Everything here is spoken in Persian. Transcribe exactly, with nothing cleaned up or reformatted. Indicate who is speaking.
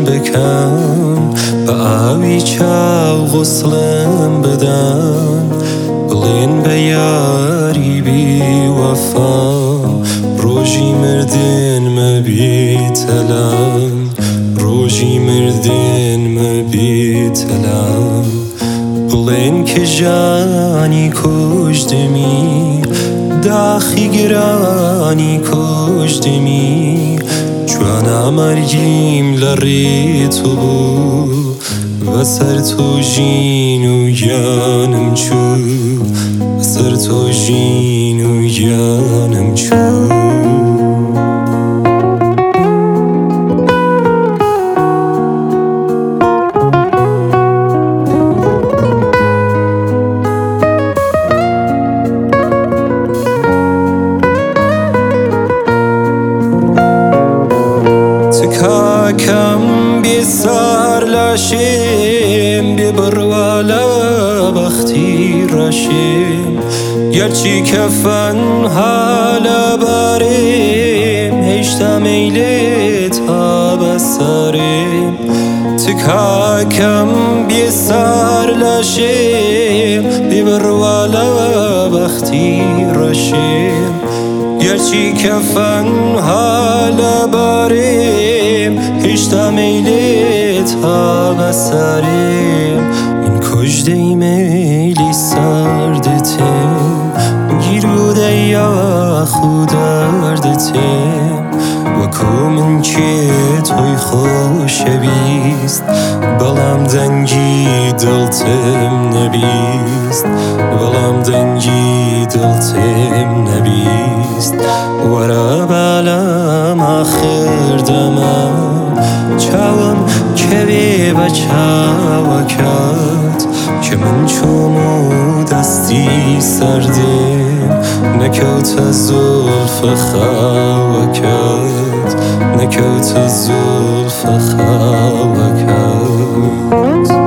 Speaker 1: بکن به ئاوی چاو غسڵم بدەن بڵێن بە یاری بیوەفام ڕۆژی مردنمە بیتەلەم ڕۆژی مردنمە بیتەلەم بڵێن کە ژانی کوژدمی داخی گرانی کوژدمی جوانە مەرگیم لە ڕێ تۆ بوو بەسەر تۆ ژین و گیانم چوو بەسەر تۆ ژین و گیانم چوو کاکەم بێسار لاشێم بێبڕوا لە بەختی ڕەشێم گەرچی کەفەنها لەبارێم هێشتا مەیلێت ها بەسەرێم کاکەم بێسار لاشێم بێبڕوا لە بەختی ڕەشێم گەرچی کەفەنها لەبارێم هێشتا مەیلێت ها بەسەرێم من کوژدەی مەیلی سەردتێم گیرودەی یاخ و دەردتێم وەکو من کێ تۆی خۆشەویست بەڵام دەنگی دڵتم نەبیست بەڵام دەنگی دڵتم نەبیست وەرە بەلام ئاخر دەمە چاوم کەوێ بە چاوەکەت کە من چۆم و دەستی سەردێم نەکەوتە زولفە خاوەکەت نەکەوتە زولفە خاوەکەت